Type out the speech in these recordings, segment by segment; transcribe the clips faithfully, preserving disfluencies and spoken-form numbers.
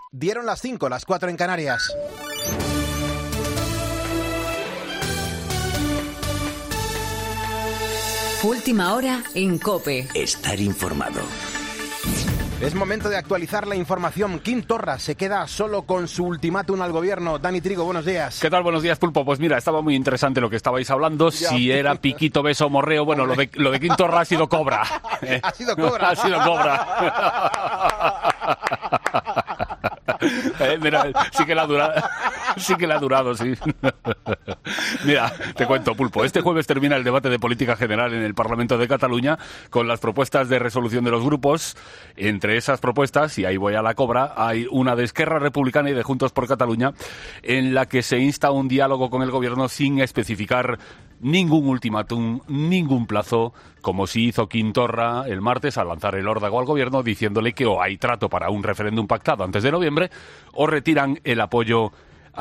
Dieron las cinco, las cuatro en Canarias. Última hora en COPE. Estar informado. Es momento de actualizar la información. Quim Torra se queda solo con su ultimátum al gobierno. Dani Trigo, buenos días. ¿Qué tal? Buenos días, Pulpo. Pues mira, estaba muy interesante lo que estabais hablando. Ya. Si era piquito, beso o morreo, bueno, lo de, lo de Quim Torra ha sido cobra. ¿Eh? Ha sido cobra. Ha sido cobra. eh, mira, sí que la ha durado. Sí que la ha durado, sí. Mira, te cuento, Pulpo. Este jueves termina el debate de política general en el Parlamento de Cataluña con las propuestas de resolución de los grupos. Entre esas propuestas, y ahí voy a la cobra, hay una de Esquerra Republicana y de Juntos por Cataluña en la que se insta a un diálogo con el gobierno sin especificar ningún ultimátum, ningún plazo, como si hizo Quim Torra el martes al lanzar el órdago al gobierno diciéndole que o hay trato para un referéndum pactado antes de noviembre o retiran el apoyo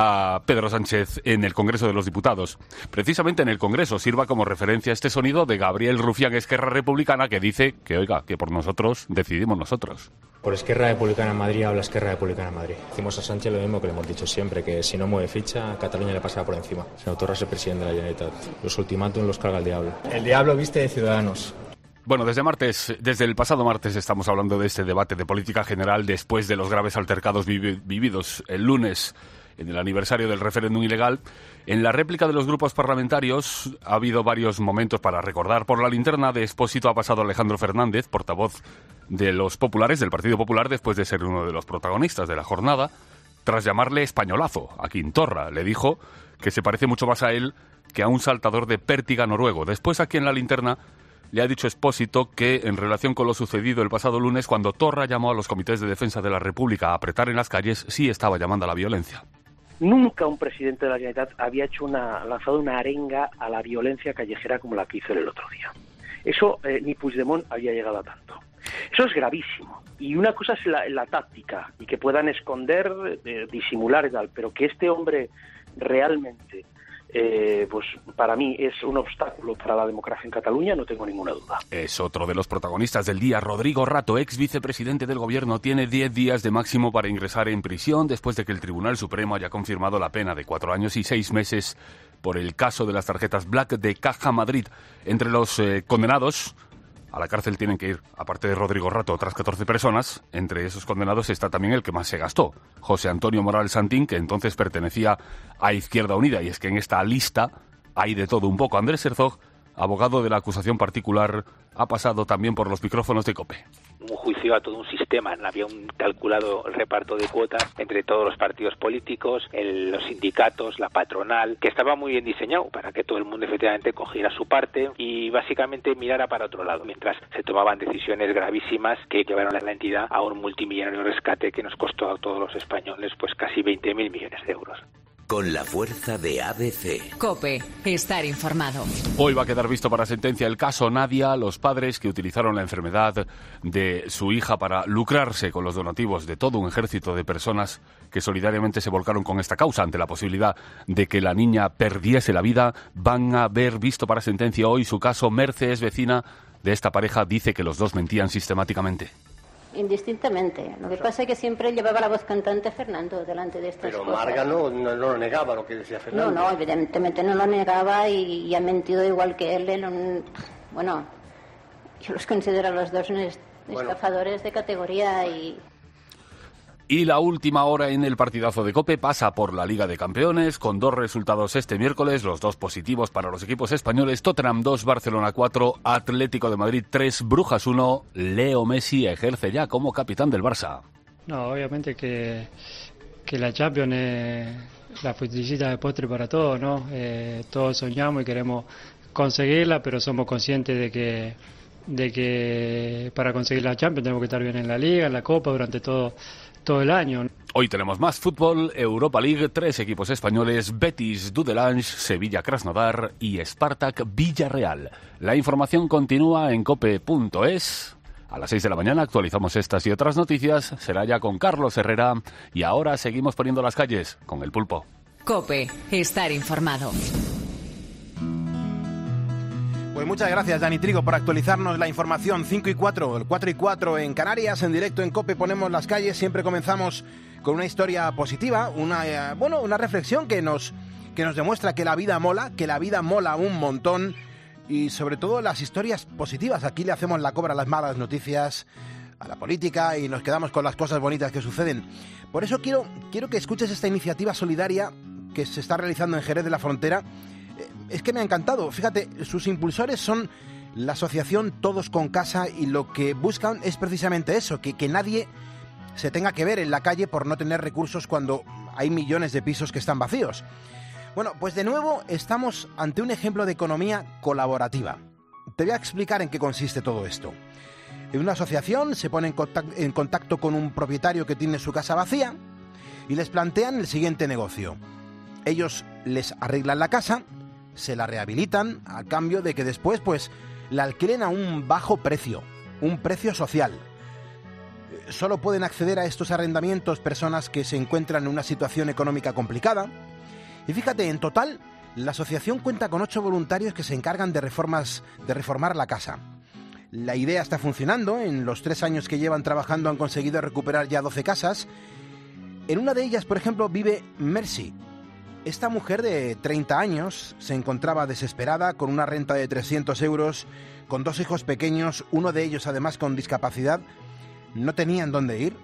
a Pedro Sánchez en el Congreso de los Diputados. Precisamente en el Congreso sirva como referencia este sonido de Gabriel Rufián, Esquerra Republicana, que dice que, oiga, que por nosotros decidimos nosotros. Por Esquerra Republicana en Madrid habla Esquerra Republicana en Madrid. Decimos a Sánchez lo mismo que le hemos dicho siempre, que si no mueve ficha, Cataluña le pasará por encima. Señor Torra es el presidente de la Generalitat. Los ultimátums los carga el diablo. El diablo viste de Ciudadanos. Bueno, desde martes, desde el pasado martes estamos hablando de este debate de política general después de los graves altercados vivi- vividos el lunes en el aniversario del referéndum ilegal. En la réplica de los grupos parlamentarios ha habido varios momentos para recordar. Por la linterna de Expósito ha pasado Alejandro Fernández, portavoz de los populares, del Partido Popular, después de ser uno de los protagonistas de la jornada, tras llamarle españolazo a Quim Torra. Le dijo que se parece mucho más a él que a un saltador de pértiga noruego. Después, aquí en la linterna, le ha dicho Expósito que, en relación con lo sucedido el pasado lunes, cuando Torra llamó a los comités de defensa de la República a apretar en las calles, sí estaba llamando a la violencia. Nunca un presidente de la Generalitat había hecho una, lanzado una arenga a la violencia callejera como la que hizo el otro día. Eso eh, ni Puigdemont había llegado a tanto. Eso es gravísimo. Y una cosa es la, la táctica, y que puedan esconder, eh, disimular y tal, pero que este hombre realmente, eh, pues para mí es un obstáculo para la democracia en Cataluña, no tengo ninguna duda. Es otro de los protagonistas del día. Rodrigo Rato, ex vicepresidente del gobierno, tiene diez días de máximo para ingresar en prisión después de que el Tribunal Supremo haya confirmado la pena de cuatro años y seis meses por el caso de las tarjetas Black de Caja Madrid. Entre los eh, condenados a la cárcel tienen que ir, aparte de Rodrigo Rato, otras catorce personas. Entre esos condenados está también el que más se gastó, José Antonio Morales Santín, que entonces pertenecía a Izquierda Unida. Y es que en esta lista hay de todo un poco. Andrés Herzog, abogado de la acusación particular, ha pasado también por los micrófonos de COPE. Un juicio a todo un sistema, había un calculado reparto de cuotas entre todos los partidos políticos, el, los sindicatos, la patronal, que estaba muy bien diseñado para que todo el mundo efectivamente cogiera su parte y básicamente mirara para otro lado, mientras se tomaban decisiones gravísimas que llevaron a la entidad a un multimillonario rescate que nos costó a todos los españoles pues casi veinte mil millones de euros. Con la fuerza de A B C. COPE, estar informado. Hoy va a quedar visto para sentencia el caso Nadia, los padres que utilizaron la enfermedad de su hija para lucrarse con los donativos de todo un ejército de personas que solidariamente se volcaron con esta causa ante la posibilidad de que la niña perdiese la vida. Van a ver visto para sentencia hoy su caso. Merce es vecina de esta pareja, dice que los dos mentían sistemáticamente. Indistintamente. Lo que pasa es que siempre llevaba la voz cantante Fernando delante de estas Pero cosas. Marga no, no, no lo negaba lo que decía Fernando. No, no, evidentemente no lo negaba y, y ha mentido igual que él. En un, bueno, yo los considero a los dos unos bueno. estafadores de categoría y... Y la última hora en el partidazo de COPE pasa por la Liga de Campeones, con dos resultados este miércoles, los dos positivos para los equipos españoles. Tottenham dos, Barcelona cuatro, Atlético de Madrid tres, Brujas uno. Leo Messi ejerce ya como capitán del Barça. No, obviamente que, que la Champions es la felicita de postre para todos, ¿no? Eh, todos soñamos y queremos conseguirla, pero somos conscientes de que de que para conseguir la Champions tenemos que estar bien en la Liga, en la Copa, durante todo todo el año. Hoy tenemos más fútbol, Europa League, tres equipos españoles, Betis, Dudelange, Sevilla Krasnodar y Spartak Villarreal. La información continúa en cope punto es. A las seis de la mañana actualizamos estas y otras noticias. Será ya con Carlos Herrera y ahora seguimos poniendo las calles con el Pulpo. COPE, estar informado. Pues muchas gracias, Dani Trigo, por actualizarnos la información. cinco y cuatro, el cuatro y cuatro en Canarias, en directo en COPE ponemos las calles. Siempre comenzamos con una historia positiva, una, eh, bueno, una reflexión que nos, que nos demuestra que la vida mola, que la vida mola un montón y sobre todo las historias positivas. Aquí le hacemos la cobra a las malas noticias, a la política y nos quedamos con las cosas bonitas que suceden. Por eso quiero, quiero que escuches esta iniciativa solidaria que se está realizando en Jerez de la Frontera. Es que me ha encantado. Fíjate, sus impulsores son la asociación Todos con Casa y lo que buscan es precisamente eso, que, que nadie se tenga que ver en la calle por no tener recursos cuando hay millones de pisos que están vacíos. Bueno, pues de nuevo estamos ante un ejemplo de economía colaborativa. Te voy a explicar en qué consiste todo esto. En una asociación se pone en contacto, en contacto con un propietario que tiene su casa vacía y les plantean el siguiente negocio. Ellos les arreglan la casa, se la rehabilitan a cambio de que después pues la alquilen a un bajo precio, un precio social. Solo pueden acceder a estos arrendamientos personas que se encuentran en una situación económica complicada. Y fíjate, en total, la asociación cuenta con ocho voluntarios que se encargan de, reformas, de reformar la casa. La idea está funcionando. En los tres años que llevan trabajando han conseguido recuperar ya doce casas. En una de ellas, por ejemplo, vive Mercy. Esta mujer de treinta años se encontraba desesperada con una renta de trescientos euros, con dos hijos pequeños, uno de ellos además con discapacidad. No tenían dónde ir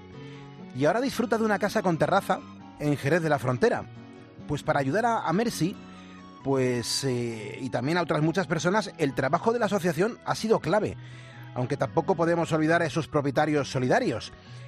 y ahora disfruta de una casa con terraza en Jerez de la Frontera. Pues para ayudar a, a Mercy, pues eh, y también a otras muchas personas, el trabajo de la asociación ha sido clave, aunque tampoco podemos olvidar a esos propietarios solidarios.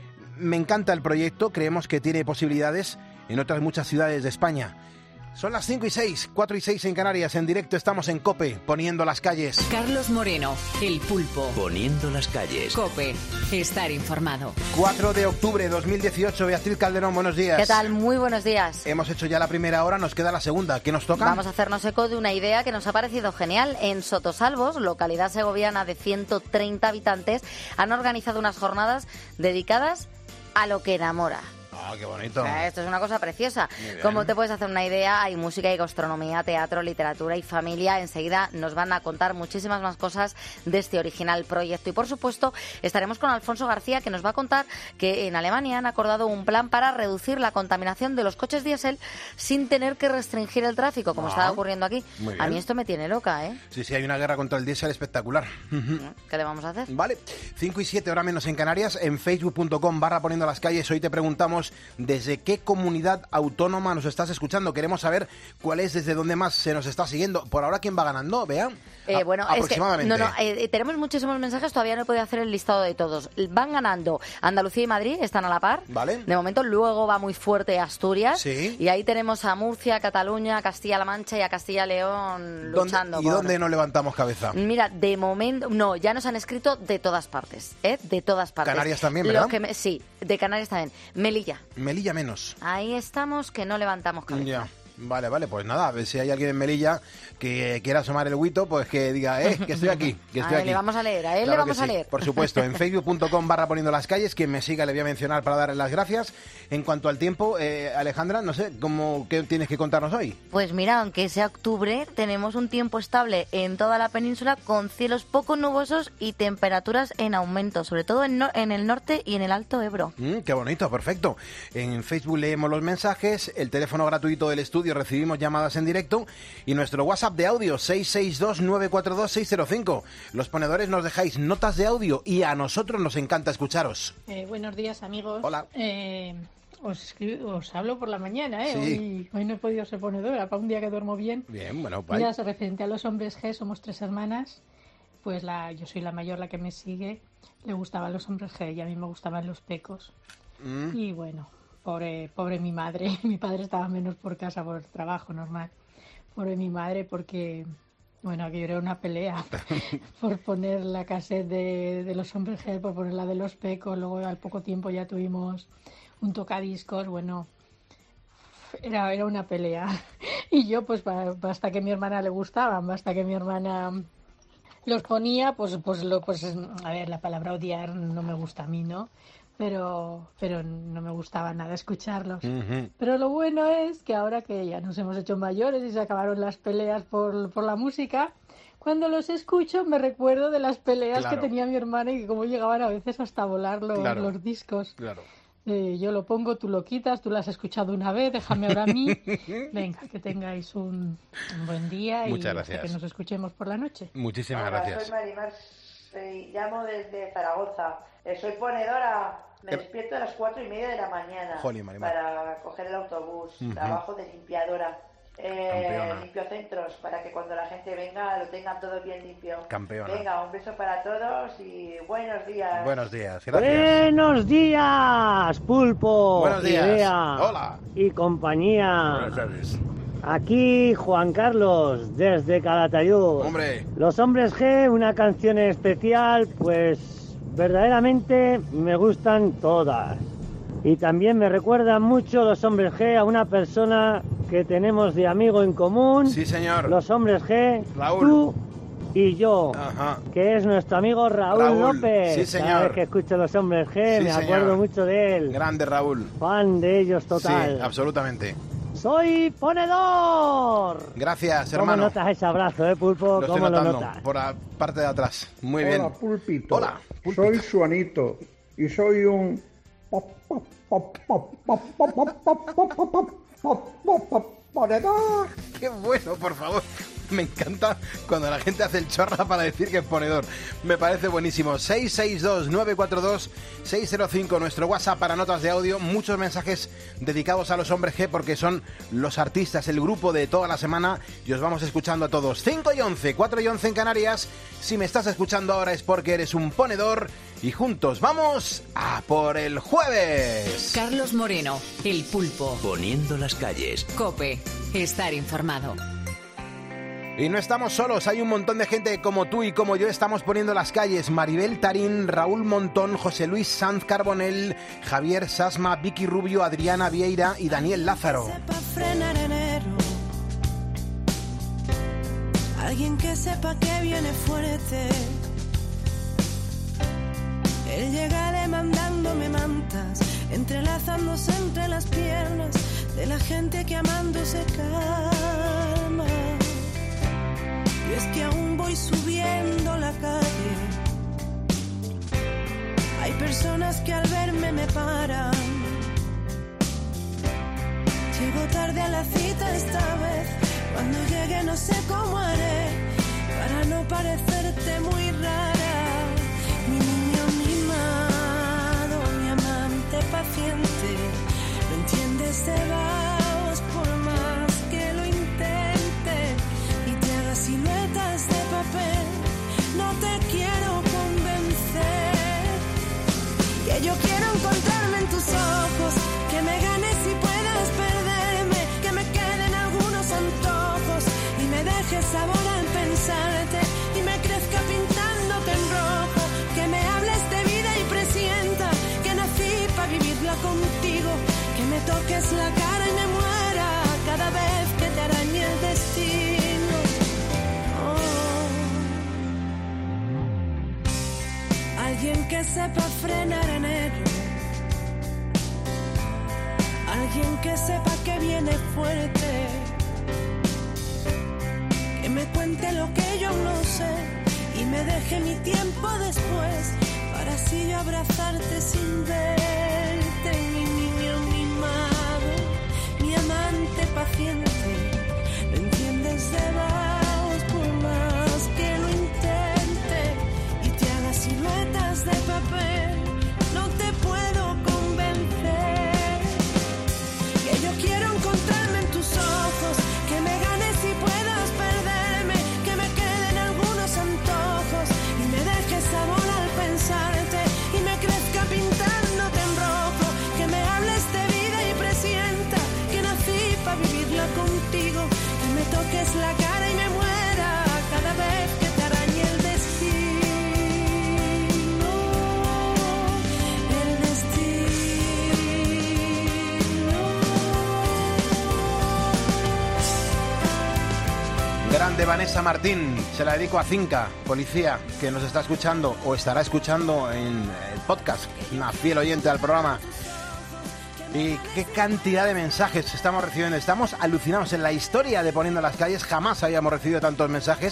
Me encanta el proyecto, creemos que tiene posibilidades en otras muchas ciudades de España. Son las cinco y seis, cuatro y seis en Canarias. En directo estamos en COPE, poniendo las calles. Carlos Moreno, El Pulpo. Poniendo las calles. COPE, estar informado. cuatro de octubre de dos mil dieciocho. Beatriz Calderón, buenos días. ¿Qué tal? Muy buenos días. Hemos hecho ya la primera hora, nos queda la segunda. ¿Qué nos toca? Vamos a hacernos eco de una idea que nos ha parecido genial. En Sotosalvos, localidad segoviana de ciento treinta habitantes, han organizado unas jornadas dedicadas a lo que enamora. Ah, qué bonito. O sea, esto es una cosa preciosa. Como te puedes hacer una idea, hay música y gastronomía, teatro, literatura y familia. Enseguida nos van a contar muchísimas más cosas de este original proyecto. Y por supuesto, estaremos con Alfonso García, que nos va a contar que en Alemania han acordado un plan para reducir la contaminación de los coches diésel sin tener que restringir el tráfico, como ah, está ocurriendo aquí. A mí esto me tiene loca, ¿eh? Sí, sí, hay una guerra contra el diésel espectacular. ¿Qué le vamos a hacer? Vale, cinco y siete, hora menos en Canarias. En facebook punto com barra poniendo las calles. Hoy te preguntamos desde qué comunidad autónoma nos estás escuchando. Queremos saber cuál es, desde dónde más se nos está siguiendo. Por ahora, ¿quién va ganando? Vea. Eh, bueno, aproximadamente. Es que, no, no, eh, tenemos muchísimos mensajes, todavía no he podido hacer el listado de todos. Van ganando Andalucía y Madrid, están a la par. Vale. De momento, luego va muy fuerte Asturias. Sí. Y ahí tenemos a Murcia, Cataluña, Castilla-La Mancha y a Castilla-León luchando. ¿Y por... dónde no levantamos cabeza? Mira, de momento, no, ya nos han escrito de todas partes, ¿eh? De todas partes. Canarias también, ¿verdad? Lo que me, sí, de Canarias también. Melilla. Melilla menos. Ahí estamos, que no levantamos cabeza. Ya. Vale, vale, pues nada, a ver si hay alguien en Melilla que quiera asomar el huito, pues que diga, eh, que estoy aquí, que estoy a él aquí. le vamos a leer, a él claro le vamos sí. a leer. Por supuesto, en facebook punto com barra poniendo las calles, quien me siga le voy a mencionar para darle las gracias. En cuanto al tiempo, eh, Alejandra, no sé, ¿cómo, ¿qué tienes que contarnos hoy? Pues mira, aunque sea octubre, tenemos un tiempo estable en toda la península con cielos poco nubosos y temperaturas en aumento, sobre todo en, no, en el norte y en el Alto Ebro. Mm, qué bonito, perfecto. En Facebook leemos los mensajes, el teléfono gratuito del estudio, recibimos llamadas en directo y nuestro WhatsApp de audio seis seis dos nueve cuatro dos seis cero cinco. Los ponedores nos dejáis notas de audio y a nosotros nos encanta escucharos. Eh, buenos días, amigos. Hola. Eh, os, escribo, os hablo por la mañana, ¿eh? Sí. Hoy, hoy no he podido ser ponedora, para un día que duermo bien. Bien, bueno, bye. Mira, referente a los hombres G, somos tres hermanas. Pues la, yo soy la mayor, la que me sigue. Le gustaban los hombres G y a mí me gustaban los pecos. Mm. Y bueno, pobre, pobre mi madre. Mi padre estaba menos por casa por el trabajo, normal. Pobre mi madre, porque, bueno, aquello era una pelea por poner la cassette de, de los hombres G, por poner la de los pecos. Luego al poco tiempo ya tuvimos un tocadiscos. Bueno, era, era una pelea. Y yo, pues hasta que a mi hermana le gustaban, hasta que mi hermana los ponía, pues, pues, lo, pues a ver, la palabra odiar no me gusta a mí, ¿no? Pero, pero no me gustaba nada escucharlos. Uh-huh. Pero lo bueno es que ahora que ya nos hemos hecho mayores y se acabaron las peleas por, por la música, cuando los escucho me recuerdo de las peleas claro. que tenía mi hermana y que cómo llegaban a veces hasta volar los, claro. los discos. Claro. Eh, yo lo pongo, tú lo quitas, tú lo has escuchado una vez, déjame ahora a mí. Venga, que tengáis un, un buen día. Muchas y gracias. hasta que nos escuchemos por la noche. Muchísimas Hola, gracias. Soy Marimar, eh, llamo desde Zaragoza. Eh, soy ponedora, me ¿Qué? despierto a las cuatro y media de la mañana Jolín, Marimar. para coger el autobús. Ujú. Trabajo de limpiadora. Eh, Campeona. limpio centros para que cuando la gente venga lo tengan todo bien limpio. Campeona. Venga, un beso para todos y buenos días. Buenos días, gracias. Buenos días, Pulpo. Buenos días. Idea Hola. Y compañía. Buenas tardes. Aquí Juan Carlos, desde Calatayud. Hombre. Los Hombres G, una canción especial, pues verdaderamente me gustan todas. Y también me recuerdan mucho Los Hombres G a una persona que tenemos de amigo en común. Sí, señor. Los Hombres G, Raúl. tú y yo, Ajá. que es nuestro amigo Raúl, Raúl. López. Sí, señor. Cada vez que escucho Los Hombres G Sí, me señor. acuerdo mucho de él. Grande Raúl. Fan de ellos total. Sí, absolutamente. ¡Soy ponedor! Gracias, ¿Cómo hermano. notas ese abrazo, eh, Pulpo? Lo estoy ¿Cómo lo notando notas? por la parte de atrás. Muy bien. Hola, Pulpito. Hola, Pulpito. Soy Suanito y soy un... ponedor. Qué bueno, por favor. Me encanta cuando la gente hace el chorra para decir que es ponedor. Me parece buenísimo. seis seis dos, nueve cuatro dos, seis cero cinco, nuestro WhatsApp para notas de audio. Muchos mensajes dedicados a los Hombres G porque son los artistas, el grupo de toda la semana. Y os vamos escuchando a todos. cinco y once, cuatro y once en Canarias. Si me estás escuchando ahora es porque eres un ponedor. Y juntos vamos a por el jueves. Carlos Moreno, El Pulpo. Poniendo las calles. COPE. Estar informado. Y no estamos solos, hay un montón de gente como tú y como yo estamos poniendo las calles. Maribel Tarín, Raúl Montón, José Luis Sanz Carbonell, Javier Sasma, Vicky Rubio, Adriana Vieira y Daniel Lázaro. Frenar enero. Alguien que sepa que viene fuerte. Él llega demandándome mantas, entrelazándose entre las piernas de la gente que amando se calma. Y es que aún voy subiendo la calle. Hay personas que al verme me paran. Llego tarde a la cita esta vez. Cuando llegue no sé cómo haré para no parecerte muy rara. Mi niño mimado, mi amante paciente. No entiendes de vaos por más que lo intente. Y te haga siluetas de papel. No te quiero convencer. Que yo quiero encontrarme en tus ojos. Que me ganes y puedas perderme. Que me queden algunos antojos. Y me dejes sabor al pensarte. Y me crezca pintándote en rojo. Que me hables de vida y presienta que nací para vivirla contigo. Que me toques la cara y me muera cada vez que te arañe el destino. Oh. Alguien que sepa frenar enero. Alguien que sepa que viene fuerte. Que me cuente lo que yo no sé. Y me deje mi tiempo después, para así yo abrazarte sin verte. Mi niño mimado, mi amante paciente. No entiendes de vaos por más que lo intente. Y te haga siluetas de papel, no te puedo convencer. Que yo quiero encontrarme en tus ojos. Que me ganes y puedas perderme. Que me queden algunos antojos. Y me dejes sabor al pensarte. Y me crezca pintándote en rojo. Que me hables de vida y presienta que nací para vivirla contigo. Que me toques la cara y me muera cada vez que te arañe el destino. El Grande Vanessa Martín, se la dedico a Cinca, policía, que nos está escuchando o estará escuchando en el podcast, una fiel oyente al programa. Y qué cantidad de mensajes estamos recibiendo. Estamos alucinados en la historia de Poniendo las Calles. Jamás habíamos recibido tantos mensajes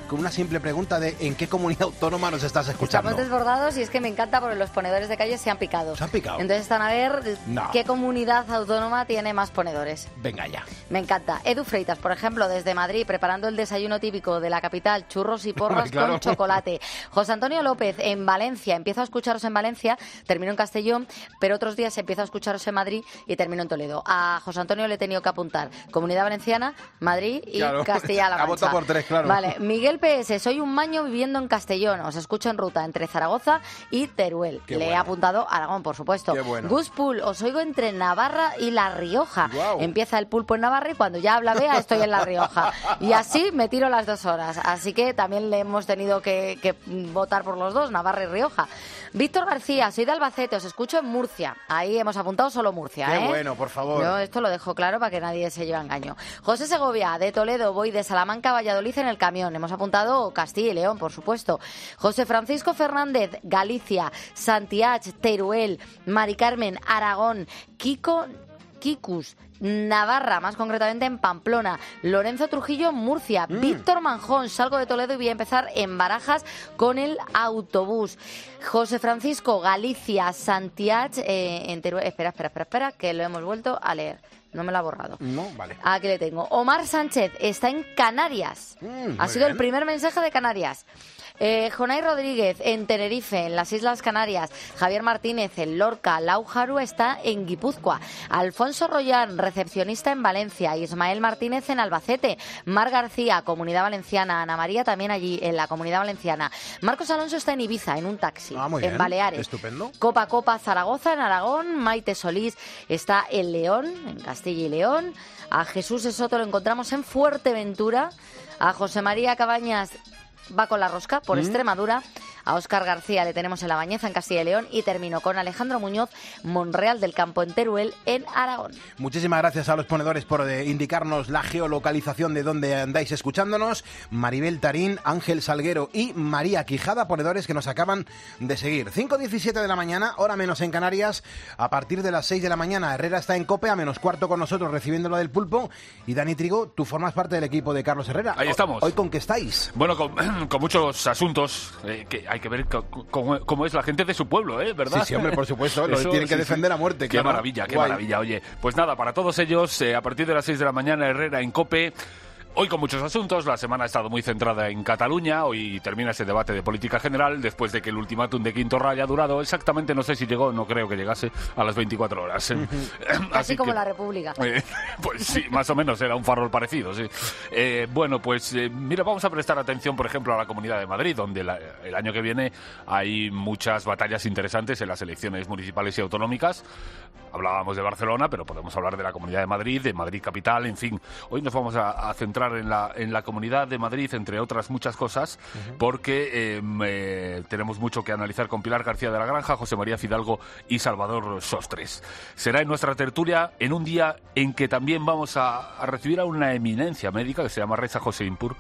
con una simple pregunta de ¿en qué comunidad autónoma nos estás escuchando? Estamos desbordados y es que me encanta porque los ponedores de calle se han picado. ¿Se han picado? Entonces están a ver no. qué comunidad autónoma tiene más ponedores. Venga ya. Me encanta. Edu Freitas, por ejemplo, desde Madrid, preparando el desayuno típico de la capital, churros y porras claro. con chocolate. José Antonio López, en Valencia. Empiezo a escucharos en Valencia, termino en Castellón, pero otros días empiezo a escucharos en Madrid y termino en Toledo. A José Antonio le he tenido que apuntar Comunidad Valenciana, Madrid y claro. Castilla-La Mancha. Ha votado por tres, claro. Vale. Miguel P S, soy un maño viviendo en Castellón. Os escucho en ruta entre Zaragoza y Teruel. Qué le bueno. he apuntado Aragón, por supuesto. Qué bueno. Gus Pool, os oigo entre Navarra y La Rioja. Guau. Empieza el pulpo en Navarra y cuando ya habla Bea estoy en La Rioja. Y así me tiro las dos horas. Así que también le hemos tenido que, que votar por los dos, Navarra y Rioja. Víctor García, soy de Albacete, os escucho en Murcia. Ahí hemos apuntado solo Murcia, Qué ¿eh? bueno, por favor. Yo esto lo dejo claro para que nadie se lleve a engaño. José Segovia, de Toledo, voy de Salamanca a Valladolid en el camión. Hemos apuntado Castilla y León, por supuesto. José Francisco Fernández, Galicia, Santiago, Teruel, Mari Carmen, Aragón, Kiko, Kikus, Navarra, más concretamente en Pamplona, Lorenzo Trujillo, Murcia, mm. Víctor Manjón, salgo de Toledo y voy a empezar en Barajas con el autobús. José Francisco, Galicia, Santiago, eh, en Teruel, espera, espera, espera, espera, que lo hemos vuelto a leer. No me lo ha borrado. No, vale. Aquí le tengo. Omar Sánchez está en Canarias. Mm, ha sido bien. el primer mensaje de Canarias. Eh, Jonay Rodríguez en Tenerife, en las Islas Canarias. Javier Martínez en Lorca. Lau Jaru está en Guipúzcoa. Alfonso Royán, recepcionista en Valencia. Ismael Martínez en Albacete. Mar García, Comunidad Valenciana. Ana María también allí en la Comunidad Valenciana. Marcos Alonso está en Ibiza, en un taxi. Ah, muy en bien. Baleares. Estupendo. Copa Copa Zaragoza en Aragón. Maite Solís está en León, en Castilla y León. A Jesús Esoto lo encontramos en Fuerteventura. A José María Cabañas va con la rosca por Mm. Extremadura. A Óscar García le tenemos en La Bañeza, en Castilla y León. Y termino con Alejandro Muñoz, Monreal del Campo, en Teruel, en Aragón. Muchísimas gracias a los ponedores por eh, indicarnos la geolocalización de donde andáis escuchándonos. Maribel Tarín, Ángel Salguero y María Quijada, ponedores que nos acaban de seguir. cinco diecisiete de la mañana, hora menos en Canarias. A partir de las seis de la mañana, Herrera está en COPE, a menos cuarto con nosotros recibiendo lo del pulpo. Y Dani Trigo, tú formas parte del equipo de Carlos Herrera. Ahí estamos. ¿Hoy con qué estáis? Bueno, con, con muchos asuntos eh, que hay que ver cómo, cómo es la gente de su pueblo, ¿eh? ¿Verdad? Sí, sí, hombre, por supuesto, lo Eso, tienen que sí, defender sí. a muerte. Qué claro. maravilla, qué Guay. maravilla. Oye, pues nada, para todos ellos, eh, a partir de las seis de la mañana, Herrera en COPE. Hoy con muchos asuntos, la semana ha estado muy centrada en Cataluña, hoy termina ese debate de política general después de que el ultimátum de Quintorra haya durado exactamente, no sé si llegó, no creo que llegase a las veinticuatro horas. Uh-huh. Así, Así como que, la República. Eh, pues sí, más o menos era un farol parecido, sí. Eh, bueno, pues eh, mira, vamos a prestar atención, por ejemplo, a la Comunidad de Madrid, donde la, el año que viene hay muchas batallas interesantes en las elecciones municipales y autonómicas. Hablábamos de Barcelona, pero podemos hablar de la Comunidad de Madrid, de Madrid Capital, en fin. Hoy nos vamos a, a centrar en la, en la Comunidad de Madrid, entre otras muchas cosas, uh-huh. porque eh, eh, tenemos mucho que analizar con Pilar García de la Granja, José María Fidalgo y Salvador Sostres. Será en nuestra tertulia en un día en que también vamos a, a recibir a una eminencia médica que se llama Reza José Impur,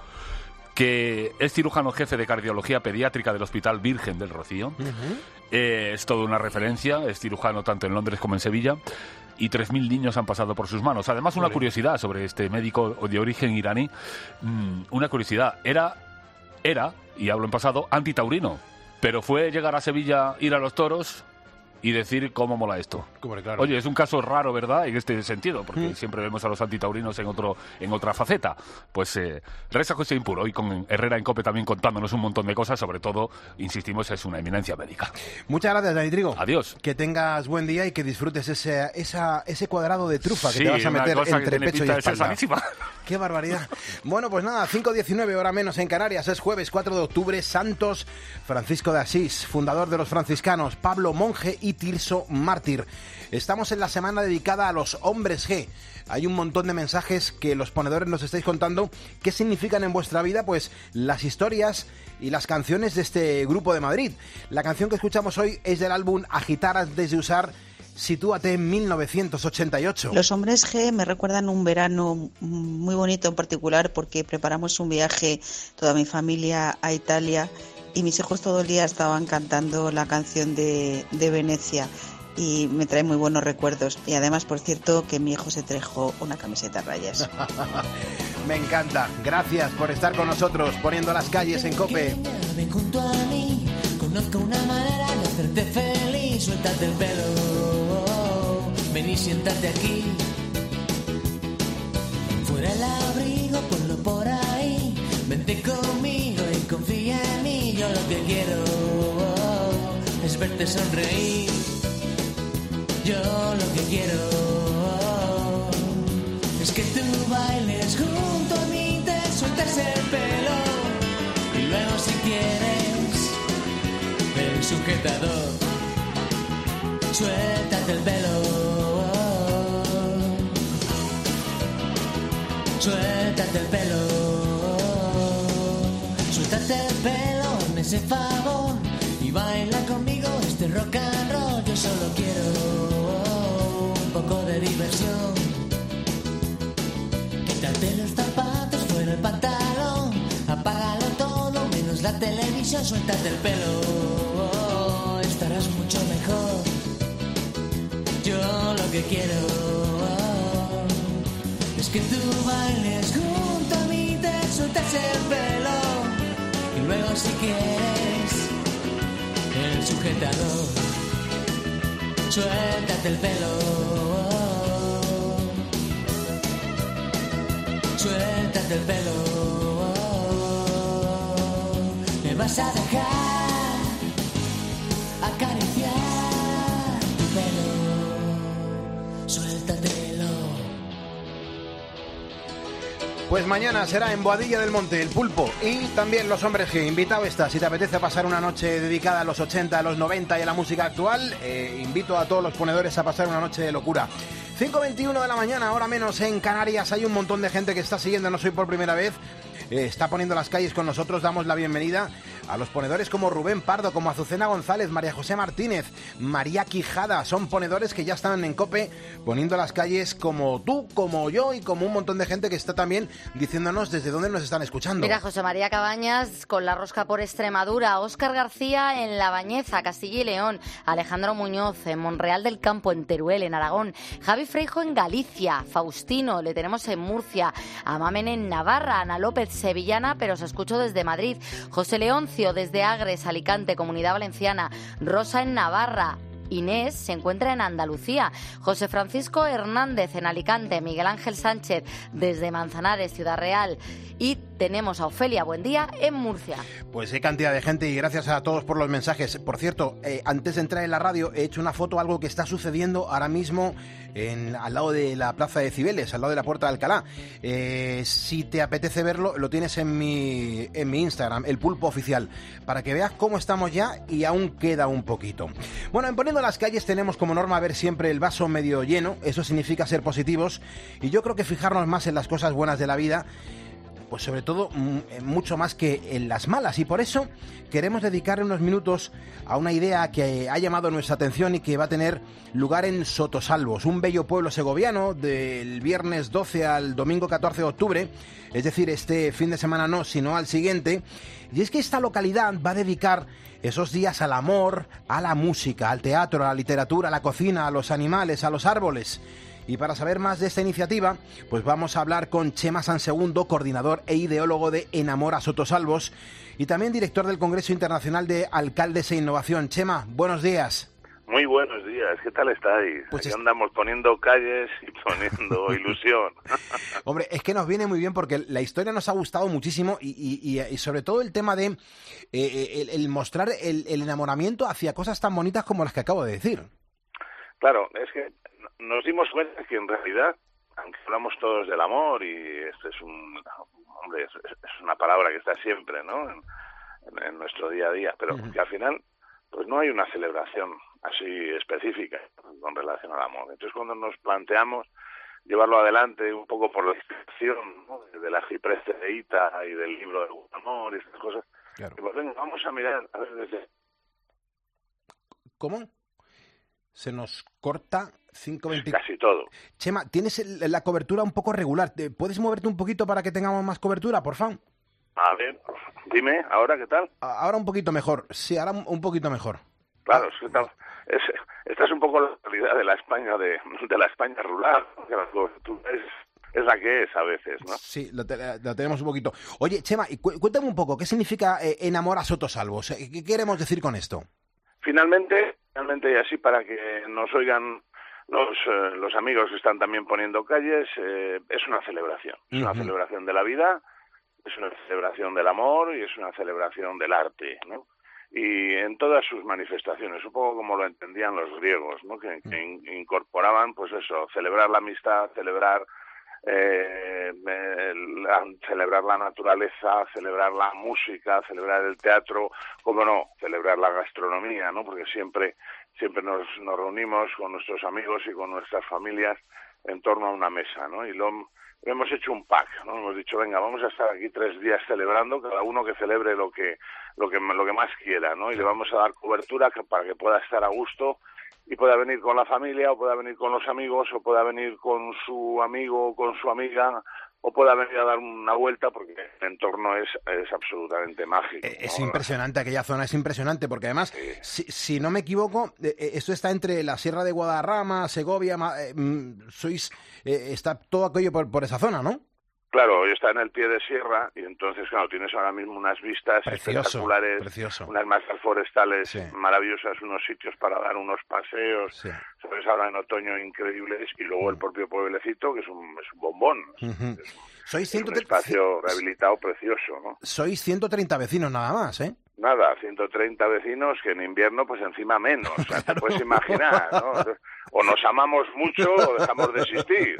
que es cirujano jefe de cardiología pediátrica del Hospital Virgen del Rocío. Uh-huh. Eh, es toda una referencia, es cirujano tanto en Londres como en Sevilla, y tres mil niños han pasado por sus manos. Además, una curiosidad sobre este médico de origen iraní, mmm, una curiosidad, era, era, y hablo en pasado, antitaurino, pero fue llegar a Sevilla, ir a los toros y decir cómo mola esto. Hombre, claro. Oye, es un caso raro, ¿verdad?, en este sentido, porque mm. siempre vemos a los antitaurinos en otro en otra faceta. Pues eh, Reza José Impur, hoy con Herrera en COPE también contándonos un montón de cosas, sobre todo, insistimos, es una eminencia médica. Muchas gracias, Dani Trigo. Adiós. Que tengas buen día y que disfrutes ese, esa, ese cuadrado de trufa que sí, te vas a meter entre pecho y espalda. ¡Qué barbaridad! Bueno, pues nada, cinco diecinueve, hora menos en Canarias, es jueves cuatro de octubre, Santos Francisco de Asís, fundador de los franciscanos, Pablo Monje y Tirso Mártir. Estamos en la semana dedicada a los hombres G. Hay un montón de mensajes que los ponedores nos estáis contando. ¿Qué significan en vuestra vida? Pues las historias y las canciones de este grupo de Madrid. La canción que escuchamos hoy es del álbum Agitar antes de usar, Sitúate en mil novecientos ochenta y ocho. Los hombres G me recuerdan un verano muy bonito en particular porque preparamos un viaje, toda mi familia, a Italia, y mis hijos todo el día estaban cantando la canción de, de Venecia y me trae muy buenos recuerdos. Y además, por cierto, que mi hijo se trajo una camiseta a rayas. Me encanta. Gracias por estar con nosotros, poniendo las calles en COPE. Ven junto a mí, conozco una manera de hacerte feliz. Suéltate el pelo, ven y siéntate aquí. Fuera el abrigo, ponlo por ahí. Vente conmigo y confía en mí. Yo lo que quiero es verte sonreír. Yo lo que quiero es que tú bailes junto a mí, te sueltes el pelo y luego si quieres el sujetador, suéltate el pelo, suéltate el pelo, suéltate el pelo, hazme ese favor y baila conmigo este rock and roll. Yo solo quiero un poco de diversión. Quítate los zapatos, fuera el pantalón, apágalo todo, menos la televisión, suéltate el pelo, estarás mucho mejor. Yo lo que quiero es que tú bailes junto a mí, te sueltas el pelo y luego si quieres el sujetador, suéltate el pelo. Suéltate el pelo, me vas a dejar acariciar tu pelo, suéltatelo. Pues mañana será en Boadilla del Monte, el Pulpo y también Los Hombres G. Invitado está, si te apetece pasar una noche dedicada a los ochenta, a los noventa y a la música actual, eh, invito a todos los ponedores a pasar una noche de locura. cinco veintiuno de la mañana, hora menos en Canarias. Hay un montón de gente que está siguiéndonos hoy por primera vez. Eh, está poniendo las calles con nosotros. Damos la bienvenida a los ponedores como Rubén Pardo, como Azucena González, María José Martínez, María Quijada. Son ponedores que ya están en COPE poniendo las calles como tú, como yo y como un montón de gente que está también diciéndonos desde dónde nos están escuchando. Mira, José María Cabañas con la rosca por Extremadura, Óscar García en La Bañeza, Castilla y León, Alejandro Muñoz en Monreal del Campo, en Teruel, en Aragón, Javi Freijo en Galicia, Faustino le tenemos en Murcia, Amamen en Navarra, Ana López sevillana, pero os escucho desde Madrid, José Leoncio desde Agres, Alicante, Comunidad Valenciana, Rosa en Navarra, Inés se encuentra en Andalucía, José Francisco Hernández en Alicante, Miguel Ángel Sánchez desde Manzanares, Ciudad Real, y tenemos a Ofelia Buendía en Murcia. Pues qué cantidad de gente y gracias a todos por los mensajes. Por cierto, eh, antes de entrar en la radio he hecho una foto, algo que está sucediendo ahora mismo en, al lado de la Plaza de Cibeles, al lado de la Puerta de Alcalá. Eh, si te apetece verlo, lo tienes en mi, en mi Instagram, El Pulpo Oficial, para que veas cómo estamos ya y aún queda un poquito. Bueno, en Poniendo las Calles tenemos como norma ver siempre el vaso medio lleno. Eso significa ser positivos y yo creo que fijarnos más en las cosas buenas de la vida, pues sobre todo mucho más que en las malas, y por eso queremos dedicar unos minutos a una idea que ha llamado nuestra atención y que va a tener lugar en Sotosalvos, un bello pueblo segoviano, del viernes doce al domingo catorce de octubre, es decir, este fin de semana no, sino al siguiente. Y es que esta localidad va a dedicar esos días al amor, a la música, al teatro, a la literatura, a la cocina, a los animales, a los árboles. Y para saber más de esta iniciativa, pues vamos a hablar con Chema Sansegundo, coordinador e ideólogo de Enamora Sotosalvos y también director del Congreso Internacional de Alcaldes e Innovación. Chema, buenos días. Muy buenos días, ¿qué tal estáis? Pues Aquí es... andamos poniendo calles y poniendo ilusión. Hombre, es que nos viene muy bien porque la historia nos ha gustado muchísimo y, y, y sobre todo el tema de eh, el, el mostrar el, el enamoramiento hacia cosas tan bonitas como las que acabo de decir. Claro, es que nos dimos cuenta que en realidad, aunque hablamos todos del amor y esto es un, hombre, es, es una palabra que está siempre, ¿no? En, en, en nuestro día a día, pero uh-huh. que al final, pues no hay una celebración así específica con relación al amor. Entonces, cuando nos planteamos llevarlo adelante un poco por la inspiración, ¿no?, de la cipreste de Ita y del libro del amor y estas cosas, claro. Pues venga, vamos a mirar a ver desde... ¿Cómo? Se nos corta cinco veinte... Casi todo. Chema, tienes el, la cobertura un poco regular. ¿Puedes moverte un poquito para que tengamos más cobertura, por favor? A ver, dime, ¿ahora qué tal? Ahora un poquito mejor. Sí, ahora un poquito mejor. Claro, es que tal, es, esta es un poco la realidad de la España de, de la España rural, que la cobertura es es la que es a veces, ¿no? Sí, lo, te, lo tenemos un poquito. Oye, Chema, cu cuéntame un poco, ¿qué significa eh, enamora a Sotosalvos? ¿Qué queremos decir con esto? Finalmente, finalmente y así para que nos oigan los, eh, los amigos que están también poniendo calles, eh, es una celebración. Es una uh-huh. celebración de la vida, es una celebración del amor y es una celebración del arte, ¿no? Y en todas sus manifestaciones, un poco como lo entendían los griegos, ¿no? Que, que in, incorporaban, pues eso, celebrar la amistad, celebrar eh, la, celebrar la naturaleza, celebrar la música, celebrar el teatro, cómo no, celebrar la gastronomía, ¿no? Porque siempre siempre nos, nos reunimos con nuestros amigos y con nuestras familias en torno a una mesa, ¿no? Y lo hemos hecho un pack, ¿no? Hemos dicho, venga, vamos a estar aquí tres días celebrando, cada uno que celebre lo que lo que lo que más quiera, ¿no? Y le vamos a dar cobertura que, para que pueda estar a gusto y pueda venir con la familia, o pueda venir con los amigos, o pueda venir con su amigo o con su amiga, o pueda venir a dar una vuelta, porque el entorno es, es absolutamente mágico, ¿no? Es impresionante, aquella zona es impresionante, porque además, sí. si, si no me equivoco, eh, esto está entre la Sierra de Guadarrama, Segovia, eh, sois, eh, está todo aquello por, por esa zona, ¿no? Claro, hoy está en el pie de sierra y entonces, claro, tienes ahora mismo unas vistas precioso, espectaculares, precioso. Unas masas forestales sí. maravillosas, unos sitios para dar unos paseos, sí. sabes, ahora en otoño increíbles, y luego el propio pueblecito, que es un, es un bombón, uh-huh. es, Sois es ciento un espacio rehabilitado precioso, ¿no? Sois ciento treinta vecinos nada más, ¿eh? Nada, ciento treinta vecinos, que en invierno pues encima menos, o sea, claro. Te puedes imaginar, ¿no? O nos amamos mucho o dejamos de existir.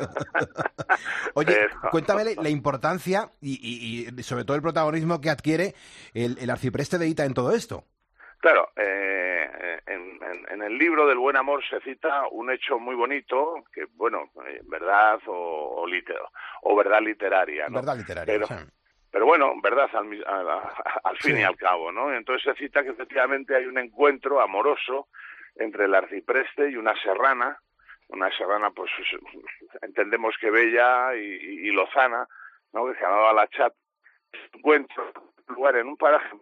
Oye, Pero... cuéntame la importancia y, y, y sobre todo el protagonismo que adquiere el, el arcipreste de Hita en todo esto. Claro, eh, en, en, en el libro del Buen Amor se cita un hecho muy bonito, que bueno, eh, verdad o, o, liter, o verdad literaria, ¿no? Verdad literaria, Pero, sí. Pero bueno, verdad al, al, al fin sí. y al cabo, ¿no? Entonces se cita que efectivamente hay un encuentro amoroso entre el arcipreste y una serrana, una serrana pues entendemos que bella y, y, y lozana, ¿no? Que se llamaba La Chat. Encuentro lugar en un paraje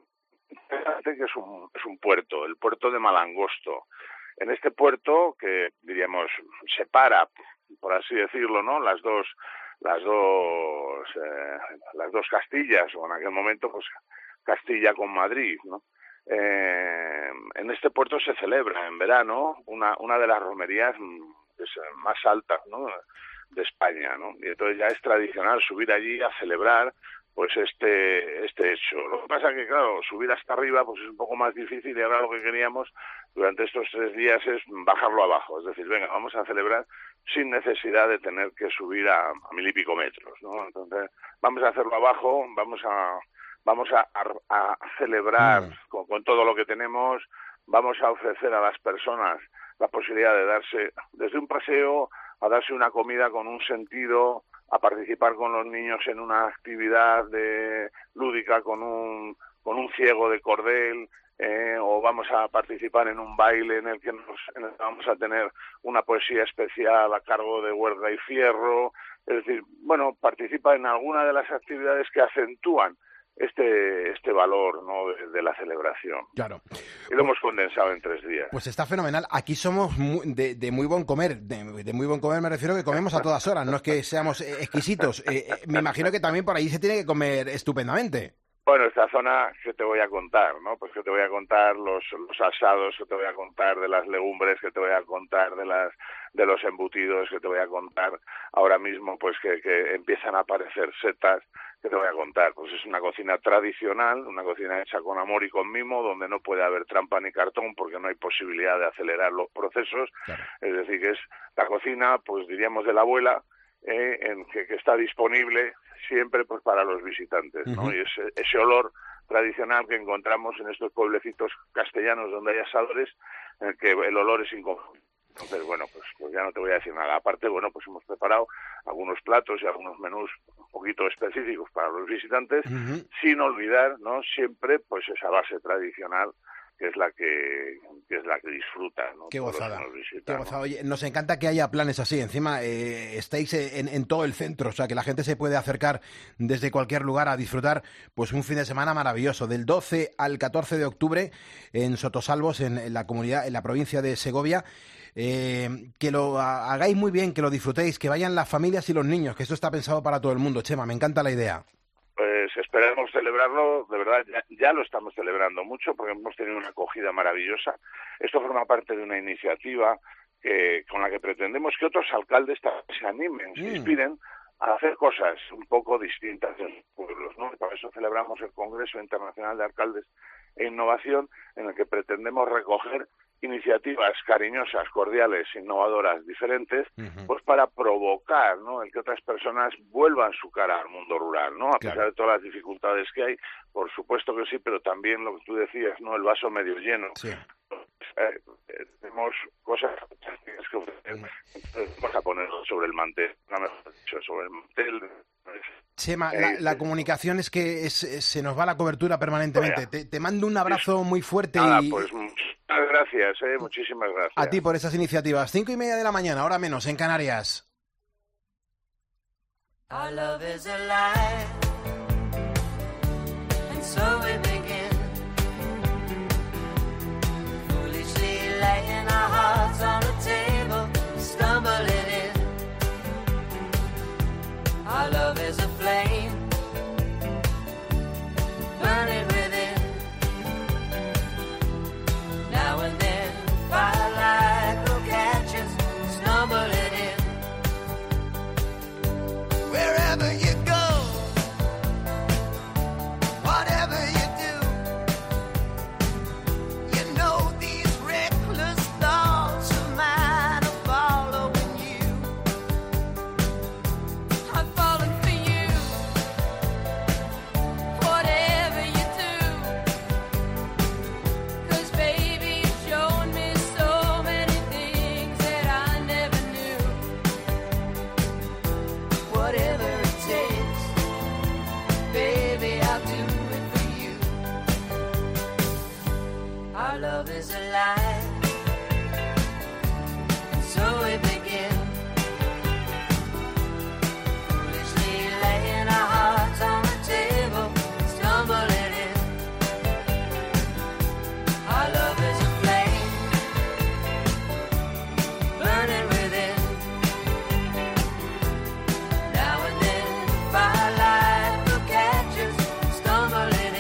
que es un, es un puerto, el puerto de Malangosto. En este puerto, que diríamos separa, por así decirlo, ¿no? Las dos las dos eh, las dos Castillas, o en aquel momento pues Castilla con Madrid, ¿no? Eh, en este puerto se celebra en verano una una de las romerías más altas, ¿no? de España, ¿no? Y entonces ya es tradicional subir allí a celebrar pues este este hecho. Lo que pasa es que, claro, subir hasta arriba pues es un poco más difícil, y ahora lo que queríamos durante estos tres días es bajarlo abajo, es decir, venga, vamos a celebrar sin necesidad de tener que subir a, a mil y pico metros, ¿no? Entonces vamos a hacerlo abajo, vamos a vamos a, a, a celebrar mm. con, con todo lo que tenemos, vamos a ofrecer a las personas la posibilidad de darse desde un paseo a darse una comida con un sentido, a participar con los niños en una actividad de, lúdica con un con un ciego de cordel, eh, o vamos a participar en un baile en el que nos, en el que vamos a tener una poesía especial a cargo de Huerga y Fierro. Es decir, bueno, participa en alguna de las actividades que acentúan este este valor, ¿no? de, de la celebración. Claro. Y lo hemos condensado en tres días. Pues está fenomenal. Aquí somos muy, de, de muy buen comer. De, de muy buen comer me refiero a que comemos a todas horas. No es que seamos exquisitos. Eh, eh, me imagino que también por ahí se tiene que comer estupendamente. Bueno, esta zona que te voy a contar, ¿no? Pues que te voy a contar los, los asados, que te voy a contar de las legumbres, que te voy a contar de las de los embutidos, que te voy a contar ahora mismo, pues que, que empiezan a aparecer setas, que te voy a contar. Pues es una cocina tradicional, una cocina hecha con amor y con mimo, donde no puede haber trampa ni cartón, porque no hay posibilidad de acelerar los procesos. Claro. Es decir, que es la cocina, pues diríamos, de la abuela, eh, en que, que está disponible siempre pues para los visitantes, ¿no? Uh-huh. Y ese, ese olor tradicional que encontramos en estos pueblecitos castellanos donde hay asadores, en el que el olor es inconfundible. Entonces, bueno, pues, pues ya no te voy a decir nada. Aparte, bueno, pues hemos preparado algunos platos y algunos menús un poquito específicos para los visitantes, uh-huh. sin olvidar, ¿no? Siempre, pues esa base tradicional que es la que, que es la que disfrutan, ¿no? Qué gozada, visitan, qué gozada. Oye, nos encanta que haya planes así. Encima eh, estáis en, en todo el centro, o sea que la gente se puede acercar desde cualquier lugar a disfrutar pues un fin de semana maravilloso, del doce al catorce de octubre en Sotosalvos, en, en la comunidad, en la provincia de Segovia. eh, que lo hagáis muy bien, que lo disfrutéis, que vayan las familias y los niños, que esto está pensado para todo el mundo. Chema, me encanta la idea. Pues esperamos celebrarlo, de verdad, ya, ya lo estamos celebrando mucho porque hemos tenido una acogida maravillosa. Esto forma parte de una iniciativa que, con la que pretendemos que otros alcaldes también se animen, se inspiren a hacer cosas un poco distintas en los pueblos, ¿no? Para eso celebramos el Congreso Internacional de Alcaldes e Innovación, en el que pretendemos recoger iniciativas cariñosas, cordiales, innovadoras, diferentes, uh-huh. pues para provocar, ¿no?, el que otras personas vuelvan su cara al mundo rural, ¿no? A pesar claro. de todas las dificultades que hay, por supuesto que sí, pero también lo que tú decías, ¿no?, el vaso medio lleno. Sí. Eh, eh, tenemos cosas que ofrecer, vamos a ponerlo sobre el mantel, no mejor dicho, sobre el mantel. Chema, eh, la, la comunicación es que es, es, se nos va la cobertura permanentemente. Te, te mando un abrazo muy fuerte. Nada, y pues muchas gracias, eh, muchísimas gracias. A ti por esas iniciativas. Cinco y media de la mañana, hora menos, en Canarias. Our love is alive, and so we begin, foolishly laying our hearts on the table, stumbling in. Our love is a flame, burning within. Now and then, firelight will catch us, stumbling in. Wherever you go, whatever you do, you know these reckless thoughts of mine are following you. I'm falling for you, whatever you do, 'cause baby you've shown me so many things that I never knew. Whatever it takes, baby, I'll do it for you. Our love is alive, and so we begin, foolishly laying our hearts on the table, stumbling in. Our love is a flame, burning within. Now and then, firelight will catch us, stumbling in.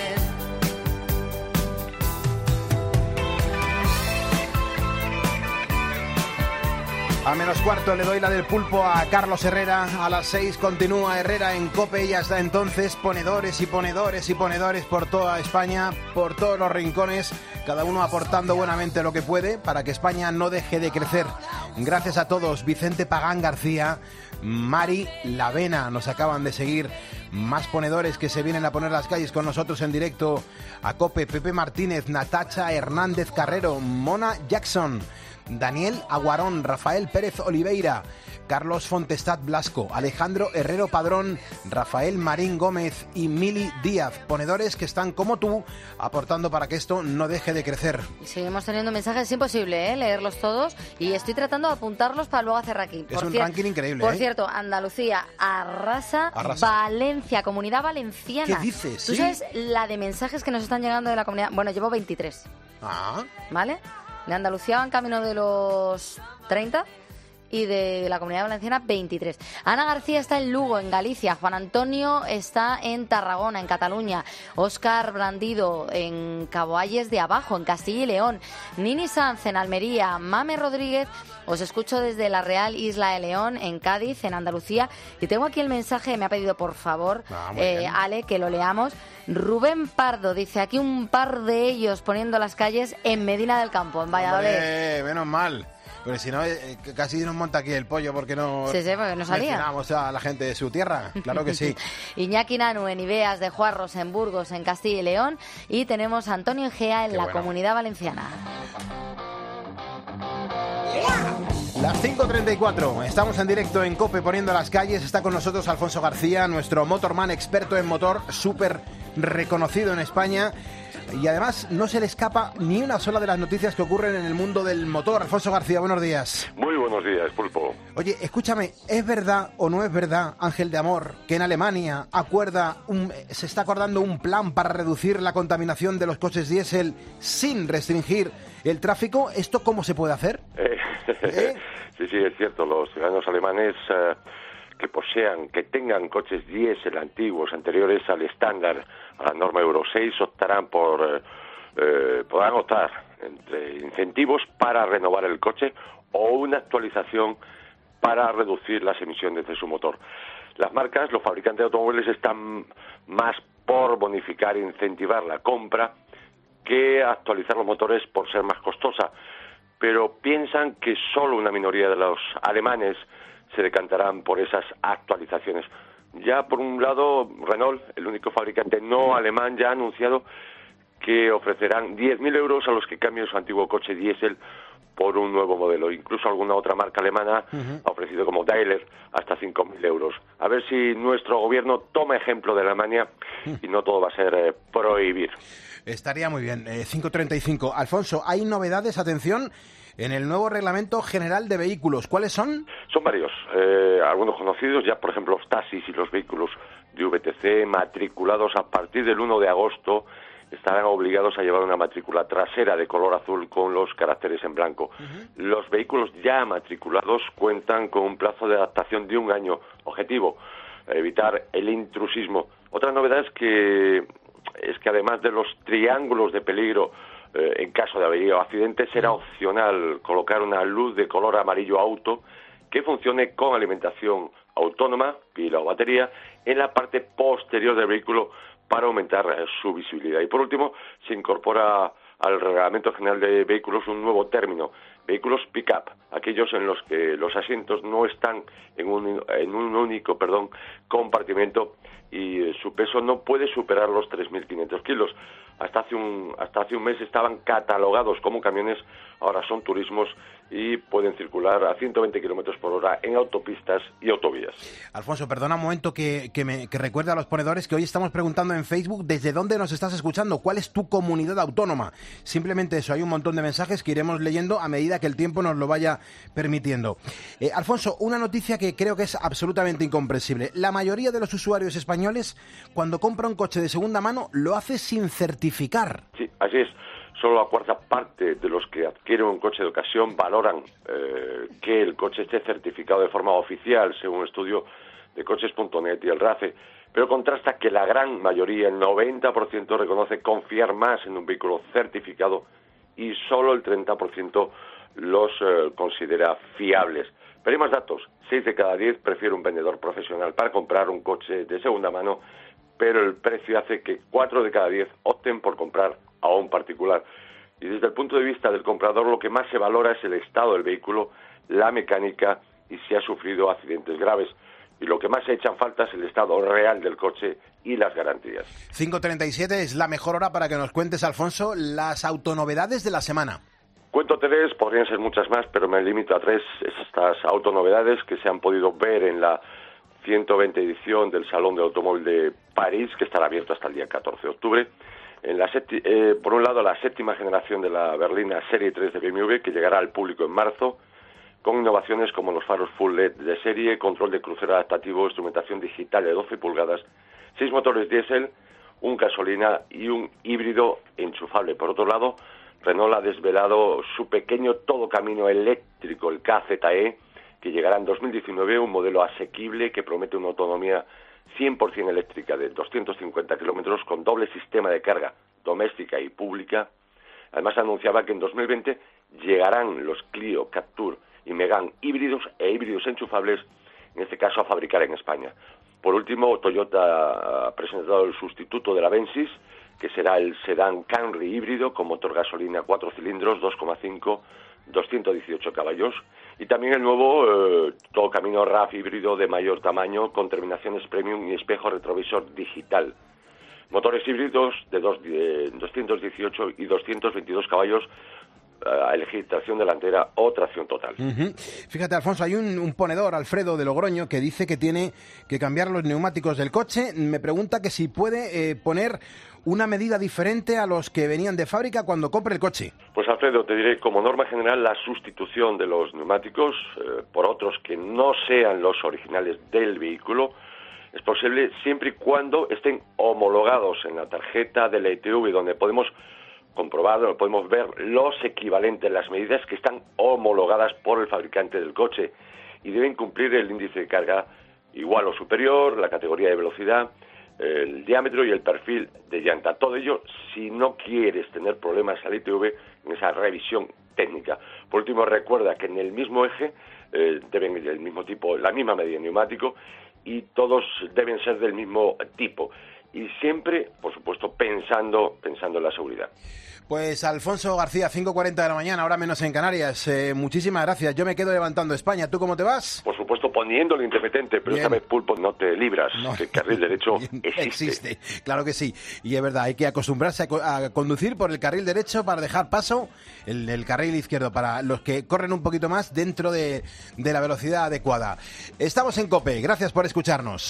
A menos cuarto le doy la del pulpo a Carlos Herrera. A las seis continúa Herrera en COPE y hasta entonces ponedores y ponedores y ponedores por toda España, por todos los rincones, cada uno aportando buenamente lo que puede para que España no deje de crecer. Gracias a todos. Vicente Pagán García, Mari Lavena nos acaban de seguir. Más ponedores que se vienen a poner las calles con nosotros en directo a COPE. Pepe Martínez, Natacha Hernández Carrero, Mona Jackson, Daniel Aguarón, Rafael Pérez Oliveira, Carlos Fontestad Blasco, Alejandro Herrero Padrón, Rafael Marín Gómez y Mili Díaz, ponedores que están como tú aportando para que esto no deje de crecer. Seguimos teniendo mensajes, es imposible ¿eh? leerlos todos y estoy tratando de apuntarlos para luego hacer aquí. Es un ranking increíble. Por ¿eh? cierto, Andalucía arrasa, Arrasa. Valencia, Comunidad Valenciana. ¿Qué dices? ¿Tú ¿Sí? sabes la de mensajes que nos están llegando de la comunidad? Bueno, llevo veintitrés. Ah. ¿Vale? De Andalucía van camino de los treinta y de la Comunidad Valenciana veintitrés. Ana García está en Lugo, en Galicia. Juan Antonio está en Tarragona, en Cataluña. Óscar Brandido en Caboalles de Abajo, en Castilla y León. Nini Sanz en Almería. Mame Rodríguez, os escucho desde la Real Isla de León, en Cádiz, en Andalucía. Y tengo aquí el mensaje, me ha pedido por favor, ah, eh, Ale, que lo leamos. Rubén Pardo dice, aquí un par de ellos poniendo las calles en Medina del Campo, en Valladolid. Hombre, menos mal. Porque si no, eh, casi nos monta aquí el pollo porque no, sí, sí, porque no salía. mencionamos a la gente de su tierra. Claro que sí. Iñaki Nanu en Ibeas de Juarros, en Burgos, en Castilla y León. Y tenemos a Antonio Egea en Qué la bueno. Comunidad Valenciana. Las cinco treinta y cuatro, estamos en directo en COPE poniendo las calles. Está con nosotros Alfonso García, nuestro motorman experto en motor, súper reconocido en España. Y además no se le escapa ni una sola de las noticias que ocurren en el mundo del motor. Alfonso García, buenos días. Muy buenos días, Pulpo. Oye, escúchame, ¿es verdad o no es verdad, Ángel de Amor, que en Alemania acuerda un, se está acordando un plan para reducir la contaminación de los coches diésel sin restringir el tráfico? ¿Esto cómo se puede hacer? Eh, ¿Eh? Sí, sí, es cierto. Los ciudadanos alemanes eh, que posean, que tengan coches diésel antiguos, anteriores al estándar, a la norma Euro seis, optarán por, eh, eh, podrán optar entre incentivos para renovar el coche o una actualización para reducir las emisiones de su motor. Las marcas, los fabricantes de automóviles están más por bonificar e incentivar la compra que actualizar los motores por ser más costosa, pero piensan que solo una minoría de los alemanes se decantarán por esas actualizaciones. Ya por un lado, Renault, el único fabricante no alemán, ya ha anunciado que ofrecerán diez mil euros a los que cambien su antiguo coche diésel por un nuevo modelo. Incluso alguna otra marca alemana uh-huh. ha ofrecido, como Daimler, hasta cinco mil euros. A ver si nuestro gobierno toma ejemplo de Alemania y no todo va a ser eh, prohibir. Estaría muy bien. Eh, cinco treinta y cinco. Alfonso, hay novedades, atención, en el nuevo Reglamento General de Vehículos. ¿Cuáles son? Son varios. Eh, algunos conocidos, ya por ejemplo los taxis y los vehículos de V T C matriculados a partir del uno de agosto estarán obligados a llevar una matrícula trasera de color azul con los caracteres en blanco. Uh-huh. Los vehículos ya matriculados cuentan con un plazo de adaptación de un año. Objetivo, evitar el intrusismo. Otra novedad es que, es que además de los triángulos de peligro eh, en caso de avería o accidente, será opcional colocar una luz de color amarillo auto que funcione con alimentación autónoma, pila o batería, en la parte posterior del vehículo para aumentar eh, su visibilidad. Y por último, se incorpora al Reglamento General de Vehículos un nuevo término, vehículos pick-up, aquellos en los que los asientos no están en un, en un único perdón, compartimento y eh, su peso no puede superar los tres mil quinientos kilos. Hasta hace un hasta hace un mes estaban catalogados como camiones, ahora son turismos y pueden circular a ciento veinte kilómetros por hora en autopistas y autovías. Alfonso, perdona un momento que, que, me, que recuerde a los ponedores que hoy estamos preguntando en Facebook desde dónde nos estás escuchando, cuál es tu comunidad autónoma. Simplemente eso, hay un montón de mensajes que iremos leyendo a medida que el tiempo nos lo vaya permitiendo. Eh, Alfonso, una noticia que creo que es absolutamente incomprensible. La mayoría de los usuarios españoles, cuando compra un coche de segunda mano, lo hace sin certificar. Sí, así es. Solo la cuarta parte de los que adquieren un coche de ocasión valoran eh, que el coche esté certificado de forma oficial, según un estudio de coches punto net y el RACE, pero contrasta que la gran mayoría, el noventa por ciento, reconoce confiar más en un vehículo certificado y solo el treinta por ciento los eh, considera fiables. Pero hay más datos. seis de cada diez prefiere un vendedor profesional para comprar un coche de segunda mano, pero el precio hace que cuatro de cada diez opten por comprar a un particular. Y desde el punto de vista del comprador, lo que más se valora es el estado del vehículo, la mecánica y si ha sufrido accidentes graves. Y lo que más se echa en falta es el estado real del coche y las garantías. cinco treinta y siete es la mejor hora para que nos cuentes, Alfonso, las autonovedades de la semana. Cuento tres, podrían ser muchas más, pero me limito a tres. Estas autonovedades que se han podido ver en la ciento veinte edición del Salón del Automóvil de París, que estará abierto hasta el día catorce de octubre. En la septi- eh, por un lado, la séptima generación de la berlina Serie tres de B M W, que llegará al público en marzo, con innovaciones como los faros Full L E D de serie, control de crucero adaptativo, instrumentación digital de doce pulgadas, seis motores diésel, un gasolina y un híbrido enchufable. Por otro lado, Renault ha desvelado su pequeño todocamino eléctrico, el K Z E, que llegará en dos mil diecinueve, un modelo asequible que promete una autonomía cien por ciento eléctrica de doscientos cincuenta kilómetros con doble sistema de carga doméstica y pública. Además anunciaba que en dos mil veinte llegarán los Clio, Captur y Megane híbridos e híbridos enchufables, en este caso a fabricar en España. Por último, Toyota ha presentado el sustituto de la Avensis, que será el sedán Camry híbrido con motor gasolina cuatro cilindros, dos coma cinco, doscientos dieciocho caballos, y también el nuevo eh, todocamino R A V híbrido de mayor tamaño con terminaciones premium y espejo retrovisor digital. Motores híbridos de, dos, de doscientos dieciocho y doscientos veintidós caballos eh, a elegir tracción delantera o tracción total. Uh-huh. Fíjate, Alfonso, hay un, un ponedor, Alfredo de Logroño, que dice que tiene que cambiar los neumáticos del coche. Me pregunta que si puede eh, poner una medida diferente a los que venían de fábrica cuando compre el coche. Pues Alfredo, te diré, como norma general, la sustitución de los neumáticos eh, por otros que no sean los originales del vehículo es posible siempre y cuando estén homologados en la tarjeta de la I T V, donde podemos comprobado, podemos ver los equivalentes, las medidas que están homologadas por el fabricante del coche y deben cumplir el índice de carga igual o superior, la categoría de velocidad, el diámetro y el perfil de llanta. Todo ello si no quieres tener problemas al I T V en esa revisión técnica. Por último, recuerda que en el mismo eje eh, deben el mismo tipo, la misma medida de neumático y todos deben ser del mismo tipo. Y siempre, por supuesto, pensando, pensando en la seguridad. Pues Alfonso García, cinco cuarenta de la mañana, ahora menos en Canarias. Eh, muchísimas gracias. Yo me quedo levantando España. ¿Tú cómo te vas? Por supuesto, poniendo el intermitente, pero Bien. esta vez, Pulpo, no te libras. No. Que el carril derecho existe. Existe, claro que sí. Y es verdad, hay que acostumbrarse a, co- a conducir por el carril derecho para dejar paso el, el carril izquierdo para los que corren un poquito más dentro de, de la velocidad adecuada. Estamos en COPE. Gracias por escucharnos.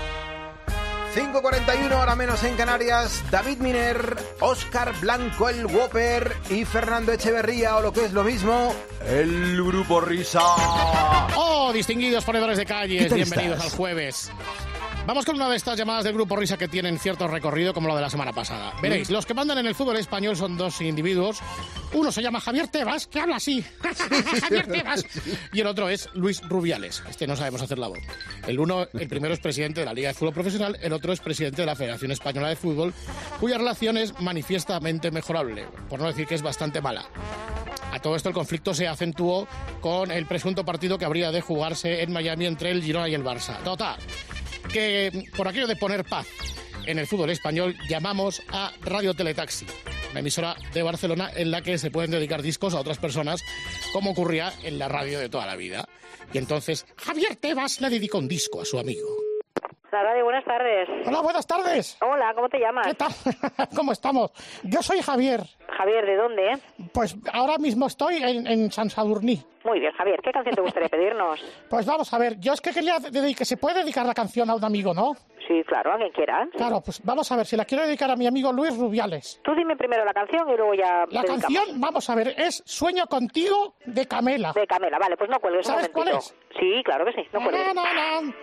cinco cuarenta y uno, hora menos en Canarias. David Miner, Óscar Blanco el Whopper y Fernando Echeverría, o lo que es lo mismo, el Grupo Risa. Oh, distinguidos ponedores de ¿Qué calles, tal bienvenidos estás? al jueves. Vamos con una de estas llamadas del Grupo Risa que tienen cierto recorrido como la de la semana pasada. Veréis, los que mandan en el fútbol español son dos individuos. Uno se llama Javier Tebas, que habla así. Javier Tebas. Y el otro es Luis Rubiales. Este no sabemos hacer la voz. El uno, el primero es presidente de la Liga de Fútbol Profesional, el otro es presidente de la Federación Española de Fútbol, cuya relación es manifiestamente mejorable, por no decir que es bastante mala. A todo esto el conflicto se acentuó con el presunto partido que habría de jugarse en Miami entre el Girona y el Barça. Total, que por aquello de poner paz en el fútbol español llamamos a Radio Teletaxi, una emisora de Barcelona en la que se pueden dedicar discos a otras personas, como ocurría en la radio de toda la vida. Y entonces Javier Tebas le dedicó un disco a su amigo. La radio, buenas tardes. Hola, buenas tardes. Hola, ¿cómo te llamas? ¿Qué tal? ¿Cómo estamos? Yo soy Javier. Javier, ¿de dónde? Pues ahora mismo estoy en, en San Sadurní. Muy bien, Javier, ¿qué canción te gustaría pedirnos? Pues vamos a ver, yo es que quería dedicar, ¿se puede dedicar la canción a un amigo, no? Sí, claro, a quien quieras. Claro, pues vamos a ver, si la quiero dedicar a mi amigo Luis Rubiales. Tú dime primero la canción y luego ya La dedicamos. canción, vamos a ver, es Sueño Contigo de Camela. De Camela, vale, pues no cuelgues un ¿Sabes momentito. cuál es? Sí, claro que sí, no cuelgues. Na, na, na.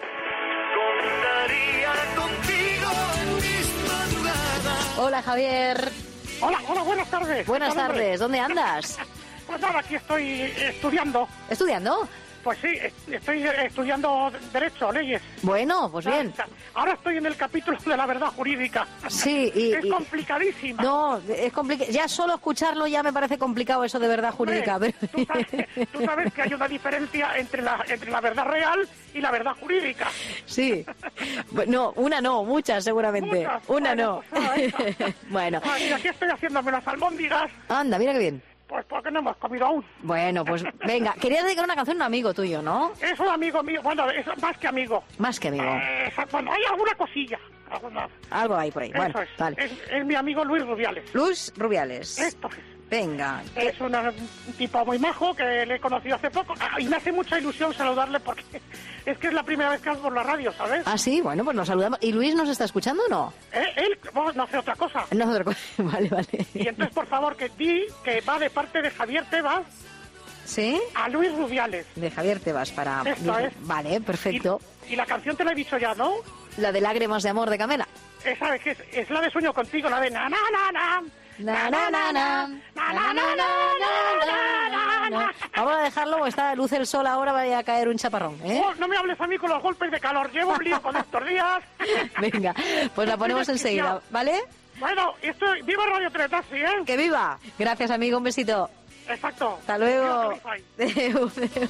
Hola, Javier. Hola, hola, buenas tardes. Buenas ¿Qué tal, hombre? tardes. ¿Dónde andas? Pues nada, aquí estoy estudiando. ¿Estudiando? Pues sí, estoy estudiando Derecho, Leyes. Bueno, pues bien. Ahora estoy en el capítulo de la verdad jurídica. Sí, y... Es y- complicadísima. No, es complicado. Ya solo escucharlo ya me parece complicado eso de verdad jurídica. Hombre, pero- tú, sabes, tú sabes que hay una diferencia entre la, entre la verdad real y la verdad jurídica. Sí. No, una no, muchas seguramente. Muchas. Una Bueno, no. pues nada, esa. Bueno. Ay, y aquí estoy haciéndome las albóndigas, Anda, mira qué bien. pues porque no hemos comido aún. Bueno, pues venga. Querías dedicar una canción a un amigo tuyo, ¿no? Es un amigo mío, bueno, es más que amigo. Más que amigo. Eh, bueno, hay alguna cosilla. Alguna... Algo hay por ahí. Eso Bueno, es. vale. Es, es mi amigo Luis Rubiales. Luis Rubiales. Esto es. Venga. Es una- un tipo muy majo que le he conocido hace poco. Ah, y me hace mucha ilusión saludarle porque es que es la primera vez que hago por la radio, ¿sabes? Ah, sí, bueno, pues nos saludamos. ¿Y Luis nos está escuchando o no? Eh, él bueno, no hace otra cosa. No, otra cosa. Vale, vale. Y entonces, por favor, que di que va de parte de Javier Tebas ¿Sí? a Luis Rubiales. De Javier Tebas para... Esto es. Vale, perfecto. Y la canción te la he dicho ya, ¿no? La de Lágrimas de Amor de Camela. Esa es, que es, es la de Sueño Contigo, la de na na na na. Na, na, na, na. Na, na, na, na, na, na, na. Vamos a dejarlo, porque está luz el sol ahora, vaya a caer un chaparrón, ¿eh? Oh, no me hables a mí con los golpes de calor, llevo un lío con estos días. Venga, pues la ponemos enseguida, ¿vale? Bueno, esto, viva Radio Teletaxi, ¿eh? ¡Que viva! Gracias, amigo, un besito. Exacto. Hasta luego. Viva Adeu, adeu.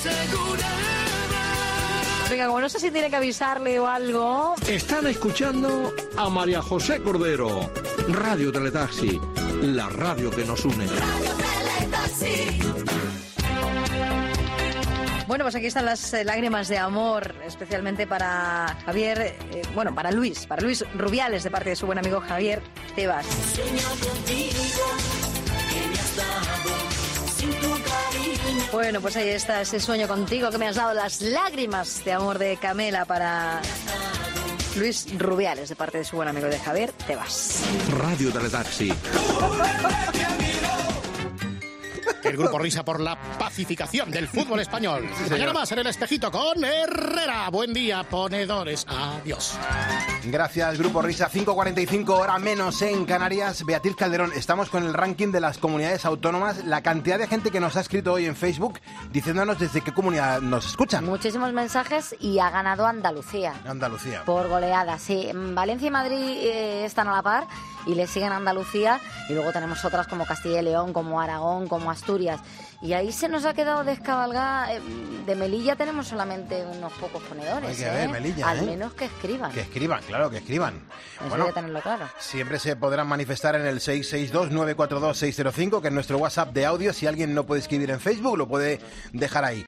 Venga, como no sé si tiene que avisarle o algo... Están escuchando a María José Cordero. Radio Teletaxi, la radio que nos une. Bueno, pues aquí están las eh, lágrimas de amor, especialmente para Javier, eh, bueno, para Luis, para Luis Rubiales, de parte de su buen amigo Javier Tebas. Bueno, pues ahí está ese sueño contigo que me has dado, las lágrimas de amor de Camela para Luis Rubiales, de parte de su buen amigo de Javier Tebas. Radio Teletaxi. ¿Qué El Grupo Risa por la pacificación del fútbol español. Sí, Mañana más en El Espejito con Herrera. Buen día, ponedores. Adiós. Gracias, Grupo Risa. cinco cuarenta y cinco, hora menos en Canarias. Beatriz Calderón, estamos con el ranking de las comunidades autónomas. La cantidad de gente que nos ha escrito hoy en Facebook diciéndonos desde qué comunidad nos escuchan. Muchísimos mensajes y ha ganado Andalucía. Andalucía. Por goleada, sí. Valencia y Madrid eh, están a la par y le siguen a Andalucía. Y luego tenemos otras como Castilla y León, como Aragón, como Asturias. Y ahí se nos ha quedado descabalgada. Eh, de Melilla tenemos solamente unos pocos ponedores. Hay que ver, ¿eh? Melilla, Al ¿eh? menos que escriban. Que escriban, claro, que escriban. Eso Bueno, hay que tenerlo claro. siempre se podrán manifestar en el seis seis dos, nueve cuatro dos, seis cero cinco, que es nuestro WhatsApp de audio. Si alguien no puede escribir en Facebook, lo puede dejar ahí.